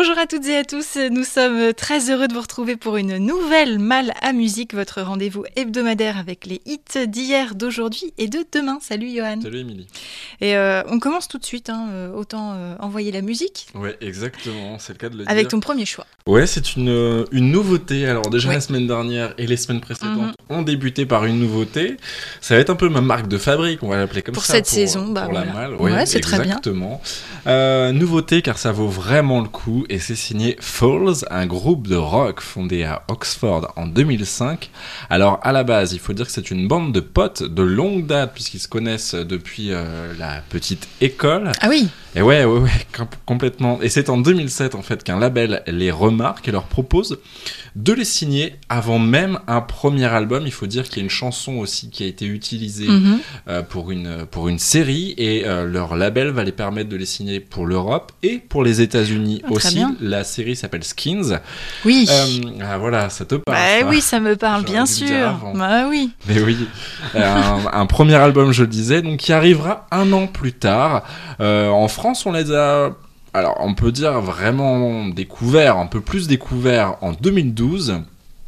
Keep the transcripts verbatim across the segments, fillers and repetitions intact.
Bonjour à toutes et à tous, nous sommes très heureux de vous retrouver pour une nouvelle Mal à musique, votre rendez-vous hebdomadaire avec les hits d'hier, d'aujourd'hui et de demain. Salut Johan. Salut Émilie. Et euh, on commence tout de suite, hein, autant euh, envoyer la musique. Ouais, exactement, c'est le cas de le dire. Avec ton premier choix. Ouais, c'est une, une nouveauté. Alors déjà ouais. la semaine dernière et les semaines précédentes mm-hmm. ont débuté par une nouveauté. Ça va être un peu ma marque de fabrique, on va l'appeler comme pour ça. Cette pour cette saison, pour bah la voilà. malle. Ouais, ouais c'est très bien. Exactement. Euh, nouveauté car ça vaut vraiment le coup et c'est signé Falls, un groupe de rock fondé à Oxford en deux mille cinq. Alors à la base, il faut dire que c'est une bande de potes de longue date puisqu'ils se connaissent depuis euh, la petite école. Ah oui. Et ouais, ouais, ouais, complètement. Et c'est en deux mille sept, en fait, qu'un label les remarque et leur propose de les signer avant même un premier album. Il faut dire qu'il y a une chanson aussi qui a été utilisée mm-hmm. euh, pour une, pour une série et euh, leur label va les permettre de les signer pour l'Europe et pour les États-Unis oh, aussi. Bien. La série s'appelle Skins. Oui. Euh, ah, voilà, ça te parle. Bah ça. Oui, ça me parle, bien sûr. Bah oui. Mais oui. un, un premier album, je le disais, donc qui arrivera un an plus tard. Euh, en France, on les a, alors on peut dire vraiment découverts, un peu plus découverts en deux mille douze.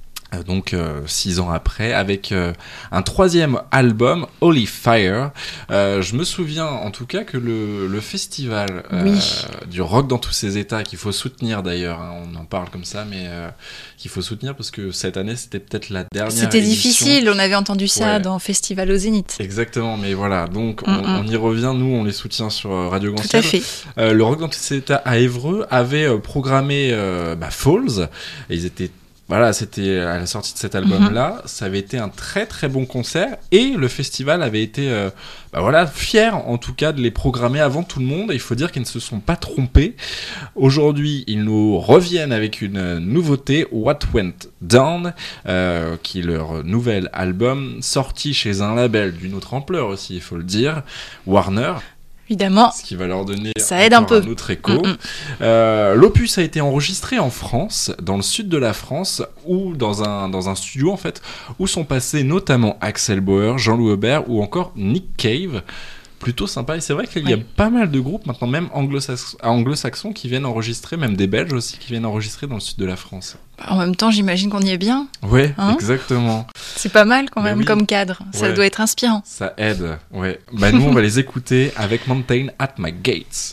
Donc euh, six ans après, avec euh, un troisième album, Holy Fire. Euh, je me souviens en tout cas que le, le festival euh, oui. du rock dans tous ses états, qu'il faut soutenir d'ailleurs, hein, on en parle comme ça, mais euh, qu'il faut soutenir parce que cette année c'était peut-être la dernière C'était édition. difficile, on avait entendu ça ouais. dans Festival au Zénith. Exactement, mais voilà, donc on, on y revient, nous on les soutient sur Radio Grand Ciel. Tout à fait. Euh, le rock dans tous ses états à Évreux avait euh, programmé euh, bah, Falls, et ils étaient Voilà, c'était à la sortie de cet album-là, mm-hmm. ça avait été un très très bon concert et le festival avait été euh, bah voilà, fier en tout cas de les programmer avant tout le monde et il faut dire qu'ils ne se sont pas trompés. Aujourd'hui, ils nous reviennent avec une nouveauté, What Went Down, euh, qui est leur nouvel album sorti chez un label d'une autre ampleur aussi, il faut le dire, Warner. Évidemment. Ce qui va leur donner ça aide un, peu. un autre écho. Mm-hmm. Euh, l'opus a été enregistré en France, dans le sud de la France, ou dans un, dans un studio en fait, où sont passés notamment Axel Bauer, Jean-Loup Aubert ou encore Nick Cave. Plutôt sympa, et c'est vrai qu'il y a oui. pas mal de groupes maintenant, même anglo-saxons, anglo-saxons qui viennent enregistrer, même des Belges aussi qui viennent enregistrer dans le sud de la France. En même temps, j'imagine qu'on y est bien. Ouais, hein exactement. C'est pas mal quand même oui. comme cadre, ça ouais. doit être inspirant. Ça aide, ouais. Bah nous on va les écouter avec Mountain at My Gates.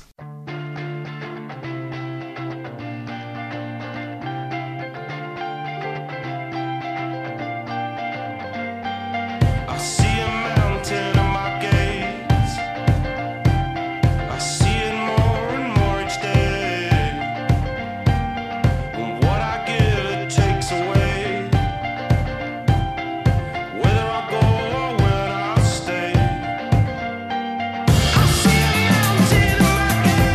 I see a mountain in my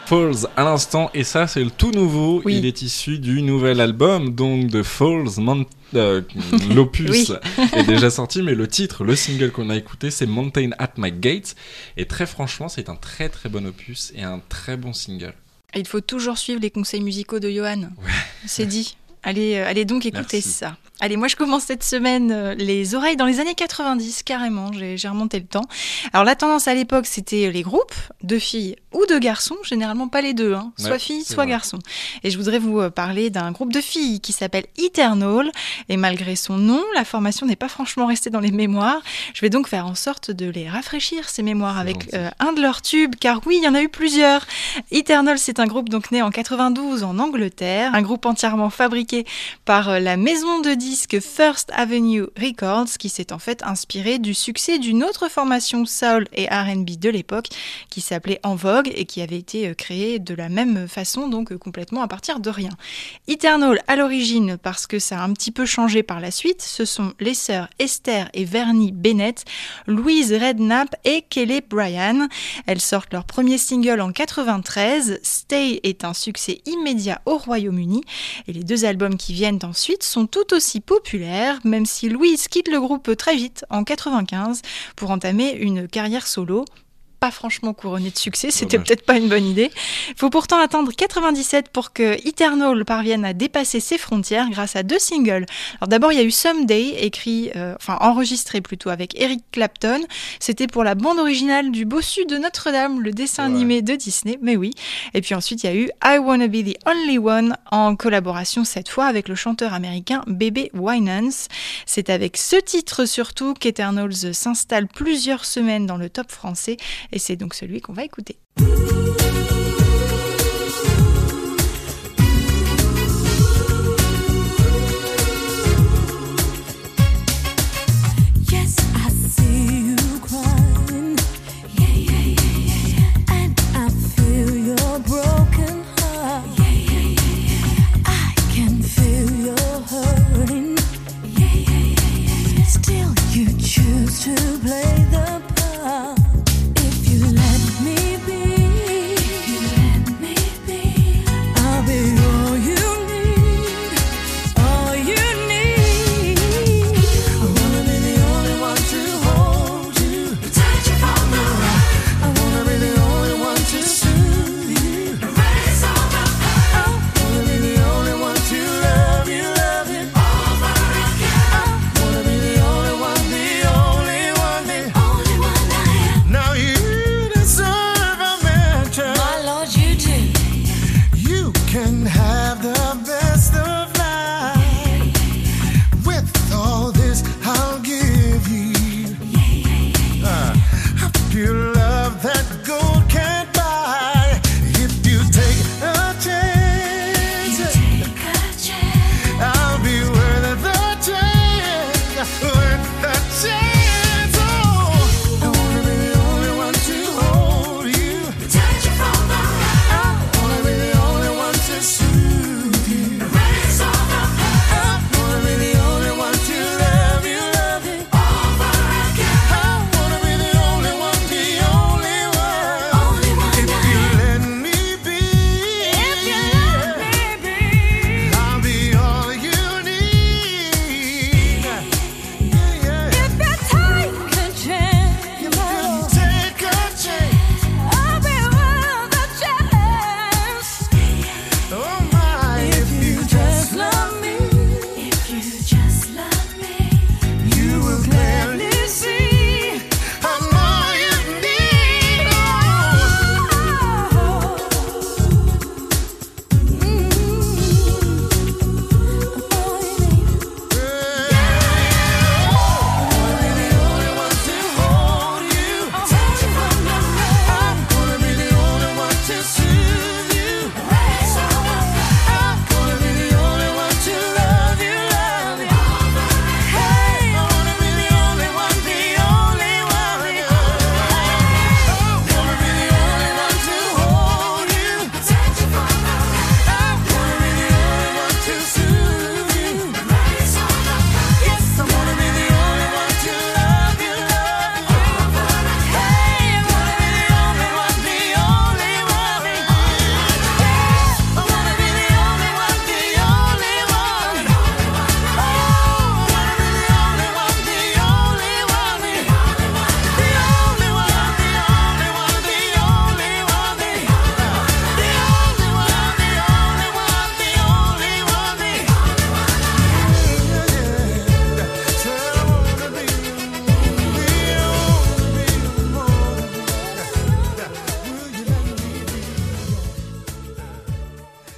Falls à l'instant, et ça c'est le tout nouveau, oui. Il est issu du nouvel album, donc de Falls, Mont- euh, l'opus oui. est déjà sorti, mais le titre, le single qu'on a écouté, c'est Mountain at My Gate, et très franchement c'est un très très bon opus et un très bon single. Il faut toujours suivre les conseils musicaux de Johan, ouais. C'est dit. Allez, euh, allez donc écouter Merci. ça. Allez, moi je commence cette semaine euh, les oreilles dans les années quatre-vingt-dix, carrément, j'ai, j'ai remonté le temps. Alors la tendance à l'époque, c'était les groupes de filles ou de garçons, généralement pas les deux, hein, soit ouais, filles, soit vrai. garçons. Et je voudrais vous parler d'un groupe de filles qui s'appelle Eternal, et malgré son nom, la formation n'est pas franchement restée dans les mémoires. Je vais donc faire en sorte de les rafraîchir, ces mémoires, c'est avec euh, un de leurs tubes, car oui, il y en a eu plusieurs. Eternal, c'est un groupe donc né en quatre-vingt-douze en Angleterre, un groupe entièrement fabriqué par la maison de disques First Avenue Records, qui s'est en fait inspiré du succès d'une autre formation soul et R and B de l'époque qui s'appelait En Vogue et qui avait été créée de la même façon, donc complètement à partir de rien. Eternal à l'origine, parce que ça a un petit peu changé par la suite, ce sont les sœurs Esther et Vernie Bennett, Louise Redknapp et Kelly Bryan. Elles sortent leur premier single en quatre-vingt-treize, Stay est un succès immédiat au Royaume-Uni, et les deux albums qui viennent ensuite sont tout aussi populaires, même si Louise quitte le groupe très vite, en quatre-vingt-quinze, pour entamer une carrière solo. Pas franchement couronné de succès, c'était Dommage. Peut-être pas une bonne idée. Il faut pourtant attendre quatre-vingt-dix-sept pour que Eternal parvienne à dépasser ses frontières grâce à deux singles. Alors d'abord, il y a eu Someday, écrit, euh, enfin enregistré plutôt avec Eric Clapton. C'était pour la bande originale du Bossu de Notre-Dame, le dessin ouais. animé de Disney, mais oui. Et puis ensuite, il y a eu I Wanna Be the Only One, en collaboration cette fois avec le chanteur américain Bebe Winans. C'est avec ce titre surtout qu'Eternals s'installe plusieurs semaines dans le top français. Et c'est donc celui qu'on va écouter. To play the part. If you let me be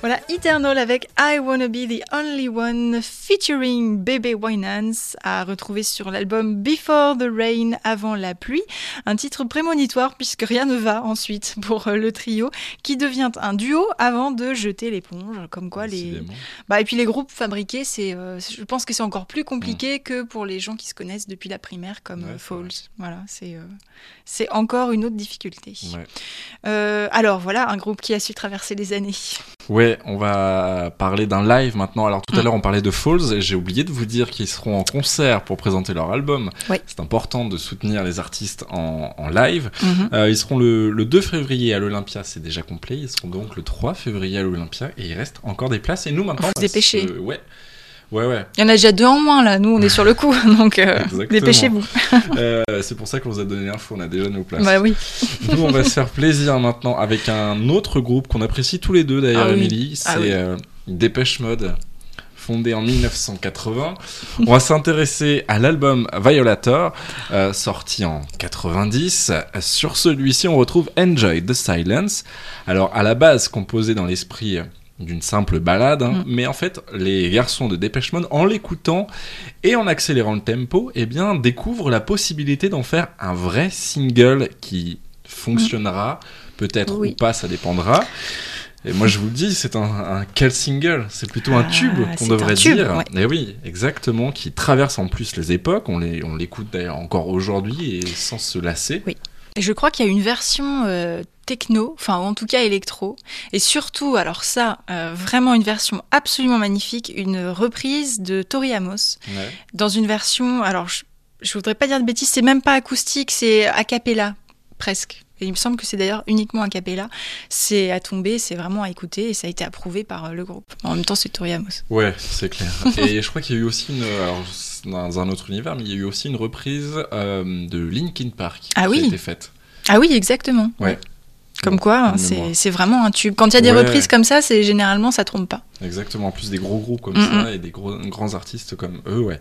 Voilà, Eternal avec I Wanna Be The Only One featuring Bebe Winans à retrouver sur l'album Before the Rain, avant la pluie. Un titre prémonitoire puisque rien ne va ensuite pour le trio qui devient un duo avant de jeter l'éponge. Comme quoi les... Bah, et puis les groupes fabriqués, c'est, euh, je pense que c'est encore plus compliqué mmh. que pour les gens qui se connaissent depuis la primaire comme ouais, Falls. Voilà, c'est, euh, c'est encore une autre difficulté. Ouais. Euh, alors voilà, un groupe qui a su traverser les années. Ouais, on va parler d'un live maintenant. Alors tout à mmh. l'heure on parlait de Falls et j'ai oublié de vous dire qu'ils seront en concert pour présenter leur album. Oui. C'est important de soutenir les artistes en, en live. Mmh. Euh, ils seront le, le deux février à l'Olympia, c'est déjà complet. Ils seront donc le trois février à l'Olympia et il reste encore des places. Et nous maintenant, on se dépêcher. Euh, ouais. Ouais, ouais. Il y en a déjà deux en moins là, nous on est sur le coup, donc euh, dépêchez-vous. euh, c'est pour ça qu'on vous a donné l'info, on a déjà nos places. Bah oui. Nous on va se faire plaisir maintenant avec un autre groupe qu'on apprécie tous les deux d'ailleurs, ah, Émilie, oui. c'est ah, oui. euh, Depeche Mode, fondé en dix-neuf cent quatre-vingts. On va s'intéresser à l'album Violator, euh, sorti en quatre-vingt-dix. Sur celui-ci on retrouve Enjoy the Silence. Alors à la base composé dans l'esprit d'une simple balade, hein. mmh. mais en fait, les garçons de Depeche Mode, en l'écoutant et en accélérant le tempo, eh bien, découvrent la possibilité d'en faire un vrai single qui fonctionnera, mmh. peut-être oui. ou pas, ça dépendra. Et moi, je vous le dis, c'est un, un quel single, c'est plutôt un tube ah, qu'on devrait tube, dire. Ouais. Et oui, exactement, qui traverse en plus les époques. On, les, on l'écoute d'ailleurs encore aujourd'hui et sans se lasser. Oui. Et je crois qu'il y a une version euh, techno, enfin en tout cas électro, et surtout, alors ça, euh, vraiment une version absolument magnifique, une reprise de Tori Amos, ouais. dans une version, alors je, je voudrais pas dire de bêtises, c'est même pas acoustique, c'est a cappella, presque. Et il me semble que c'est d'ailleurs uniquement a cappella. C'est à tomber, c'est vraiment à écouter, et ça a été approuvé par le groupe. En même temps, c'est Tori Amos. Ouais, c'est clair. Et je crois qu'il y a eu aussi une... Alors, dans un autre univers, mais il y a eu aussi une reprise euh, de Linkin Park ah qui oui. a été faite. Ah oui, exactement. Ouais. Comme quoi, hein, c'est, c'est vraiment un tube. Quand il y a des ouais. reprises comme ça, c'est généralement ça trompe pas. Exactement. En plus des gros groupes comme mm-hmm. ça et des gros, grands artistes comme eux, ouais.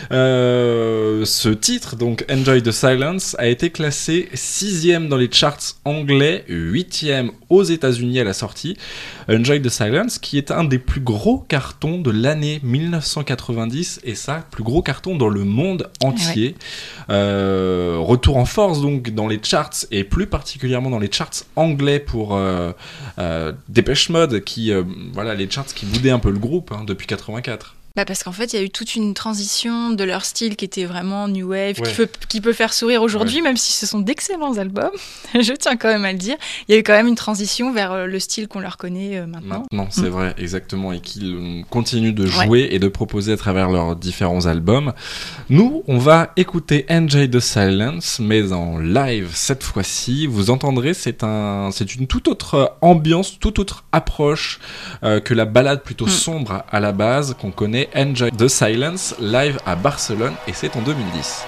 Euh, ce titre, donc Enjoy the Silence, a été classé sixième dans les charts anglais, huitième aux États-Unis à la sortie. Enjoy the Silence, qui est un des plus gros cartons de l'année dix-neuf cent quatre-vingt-dix et ça, plus gros carton dans le monde entier. Ouais. Euh, retour en force donc dans les charts et plus particulièrement dans les charts anglais pour euh, euh, Depeche Mode, qui euh, voilà les charts qui boudaient un peu le groupe hein, depuis quatre-vingt-quatre. Bah parce qu'en fait, il y a eu toute une transition de leur style qui était vraiment new wave, ouais. qui, peut, qui peut faire sourire aujourd'hui, ouais. même si ce sont d'excellents albums. Je tiens quand même à le dire. Il y a eu quand même une transition vers le style qu'on leur connaît maintenant. Maintenant, c'est mmh. vrai, exactement, et qu'ils continuent de jouer ouais. et de proposer à travers leurs différents albums. Nous, on va écouter Enjoy the Silence, mais en live cette fois-ci. Vous entendrez, c'est, un, c'est une toute autre ambiance, toute autre approche euh, que la ballade plutôt mmh. sombre à la base qu'on connaît. Enjoy the Silence live à Barcelone et c'est en deux mille dix.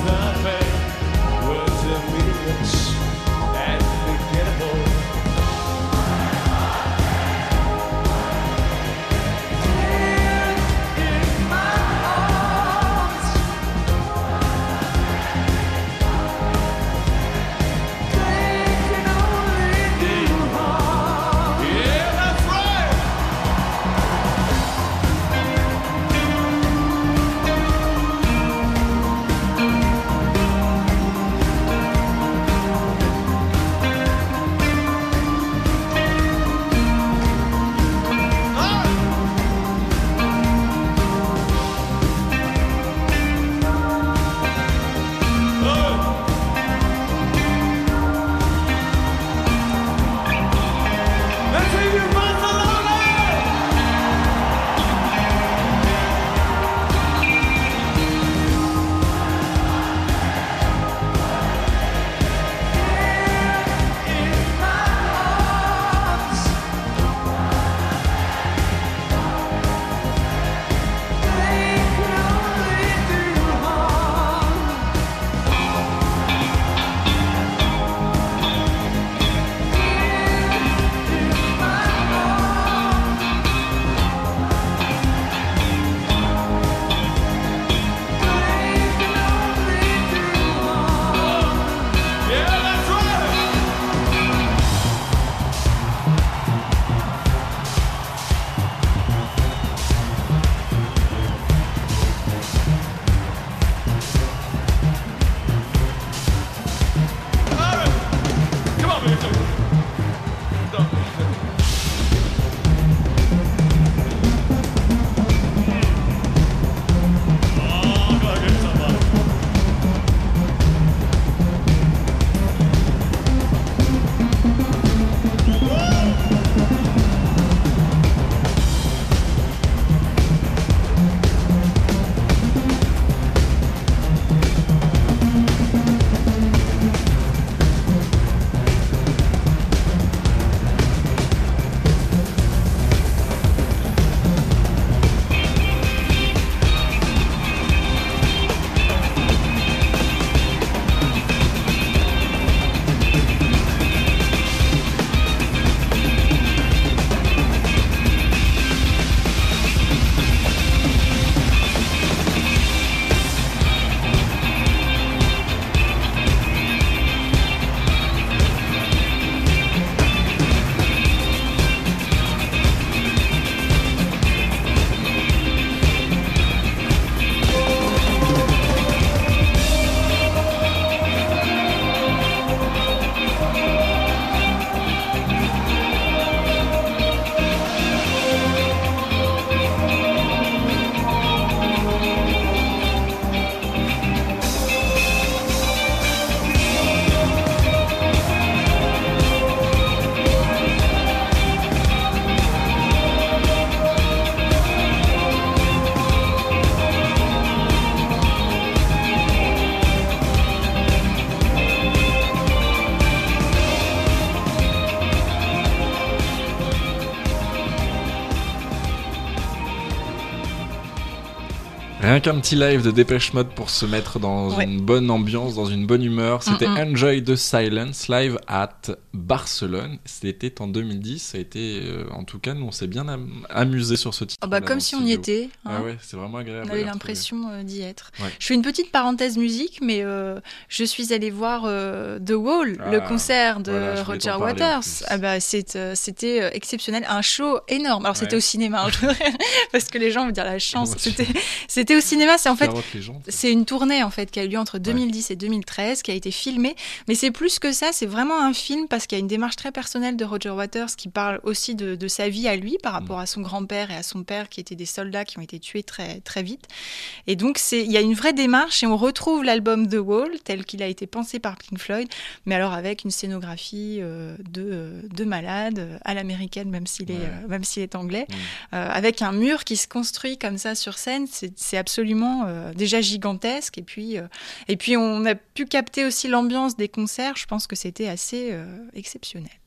Rien qu'un petit live de Dépêche Mode pour se mettre dans ouais. une bonne ambiance, dans une bonne humeur. C'était mm-hmm. Enjoy the Silence, live at Barcelone. C'était en deux mille dix. Ça a été, euh, en tout cas, nous on s'est bien am- amusé sur ce titre. Oh bah, comme si on y était. Hein. Ah ouais, c'est vraiment agréable. On avait l'impression euh, d'y être. Ouais. Je fais une petite parenthèse musique, mais euh, je suis allée voir euh, The Wall, ah, le concert de voilà, Roger Waters. Ah bah, c'est, euh, c'était euh, exceptionnel, un show énorme. Alors c'était ouais. au cinéma, hein, parce que les gens vont dire la chance. C'était, c'était au cinéma, c'est en fait, gens, c'est une tournée en fait qui a eu lieu entre deux mille dix ouais. et deux mille treize, qui a été filmée. Mais c'est plus que ça, c'est vraiment un film parce qu'il y a une démarche très personnelle de Roger Waters qui parle aussi de, de sa vie à lui par rapport mmh. à son grand-père et à son père qui étaient des soldats qui ont été tués très très vite. Et donc c'est, il y a une vraie démarche et on retrouve l'album The Wall tel qu'il a été pensé par Pink Floyd, mais alors avec une scénographie euh, de de malade à l'américaine, même s'il est ouais. euh, même s'il est anglais, mmh. euh, avec un mur qui se construit comme ça sur scène. C'est, c'est absolument euh, déjà gigantesque et puis euh, et puis on a pu capter aussi l'ambiance des concerts. Je pense que c'était assez euh, exceptionnel.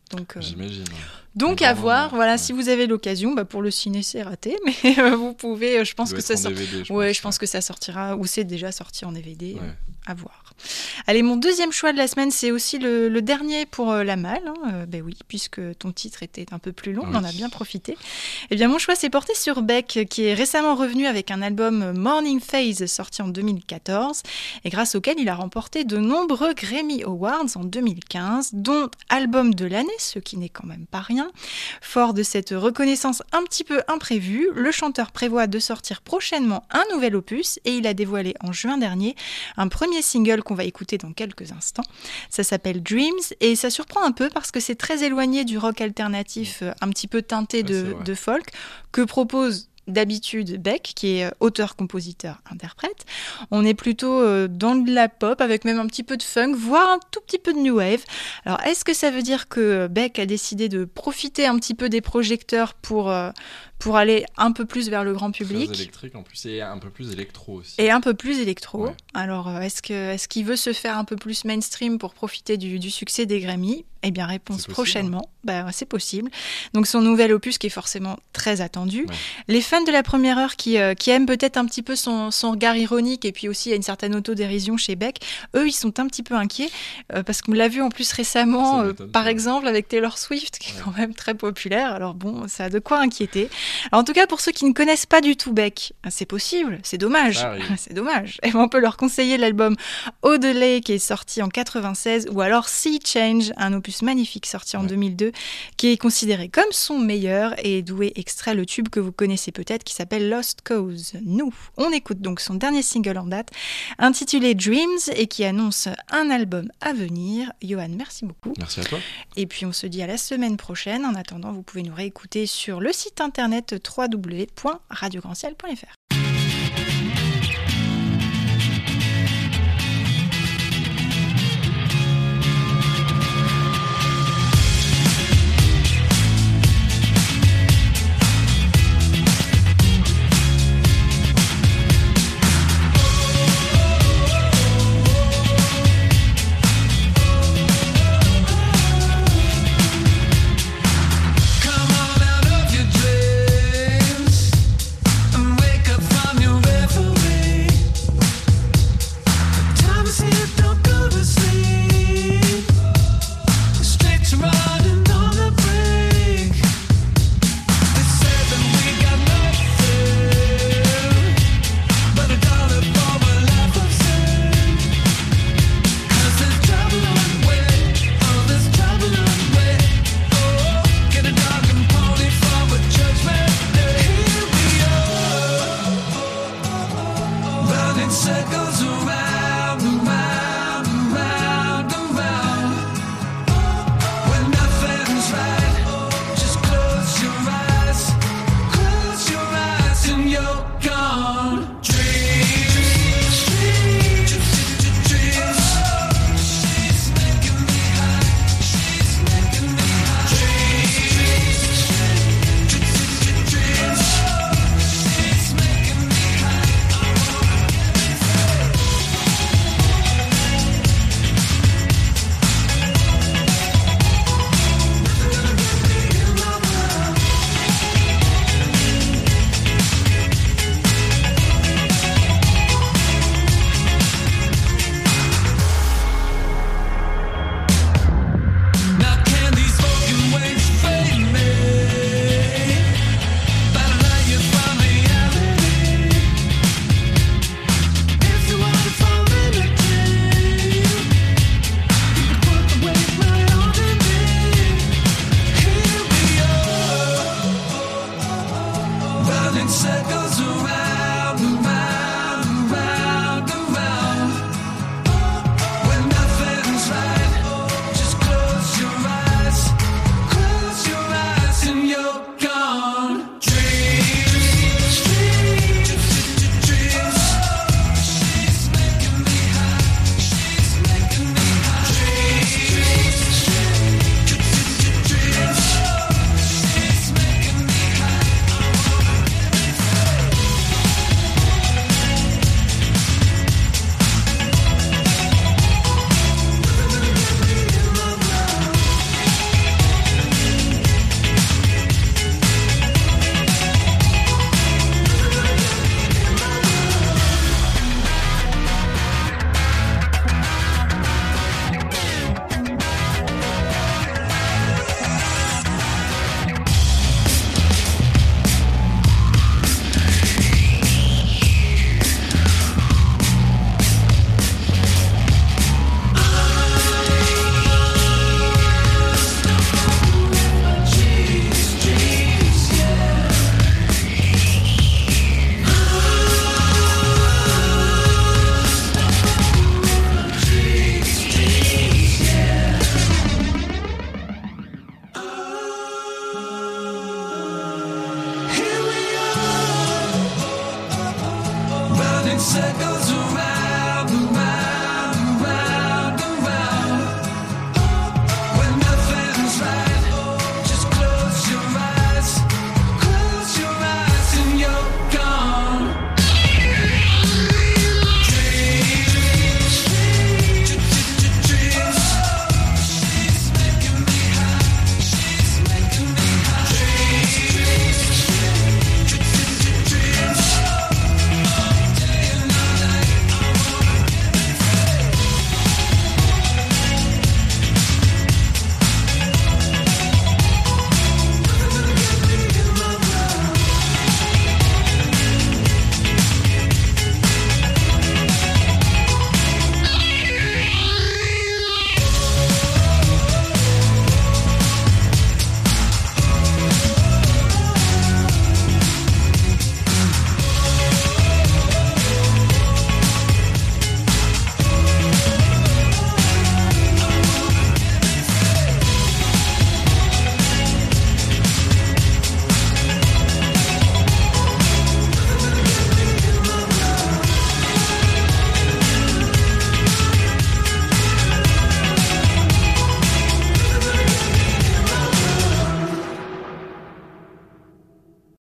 Donc, euh, j'imagine. Ouais. Donc à voir, voilà, ouais. Si vous avez l'occasion, bah pour le ciné c'est raté, mais euh, vous pouvez, euh, je pense que ça sort... D V D, je ouais, pense, je pense ouais. que ça sortira, ou c'est déjà sorti en D V D, ouais. euh, à voir. Allez, mon deuxième choix de la semaine, c'est aussi le, le dernier pour euh, la malle, hein. euh, ben oui, puisque ton titre était un peu plus long, oui. On en a bien profité. Eh bien mon choix s'est porté sur Beck, qui est récemment revenu avec un album Morning Phase, sorti en deux mille quatorze, et grâce auquel il a remporté de nombreux Grammy Awards en deux mille quinze, dont album de l'année, ce qui n'est quand même pas rien. Fort de cette reconnaissance un petit peu imprévue, le chanteur prévoit de sortir prochainement un nouvel opus et il a dévoilé en juin dernier un premier single qu'on va écouter dans quelques instants. Ça s'appelle Dreams et ça surprend un peu parce que c'est très éloigné du rock alternatif un petit peu teinté de, de folk que propose d'habitude Beck, qui est auteur, compositeur, interprète. On est plutôt euh, dans de la pop, avec même un petit peu de funk, voire un tout petit peu de new wave. Alors, est-ce que ça veut dire que Beck a décidé de profiter un petit peu des projecteurs pour, euh, pour aller un peu plus vers le grand public ? Très électrique en plus, et un peu plus électro aussi. Et un peu plus électro. Ouais. Alors, est-ce que, est-ce qu'il veut se faire un peu plus mainstream pour profiter du, du succès des Grammy ? Eh bien, réponse c'est prochainement. Bah, c'est possible. Donc, son nouvel opus qui est forcément très attendu. Ouais. Les fans de la première heure qui, euh, qui aiment peut-être un petit peu son, son regard ironique et puis aussi il y a une certaine autodérision chez Beck, eux, ils sont un petit peu inquiets euh, parce qu'on l'a vu en plus récemment, euh, par pas. exemple, avec Taylor Swift, qui ouais. est quand même très populaire. Alors bon, ça a de quoi inquiéter. Alors, en tout cas, pour ceux qui ne connaissent pas du tout Beck, c'est possible, c'est dommage. C'est dommage. Et on peut leur conseiller l'album Odelay qui est sorti en quatre-vingt-seize ou alors Sea Change, un opus magnifique sorti en ouais. deux mille deux, qui est considéré comme son meilleur et d'où est extrait le tube que vous connaissez peut-être qui s'appelle Lost Cause. Nous, on écoute donc son dernier single en date, intitulé Dreams et qui annonce un album à venir. Johan, merci beaucoup. Merci à toi. Et puis on se dit à la semaine prochaine. En attendant, vous pouvez nous réécouter sur le site internet w w w point radio grand ciel point f r.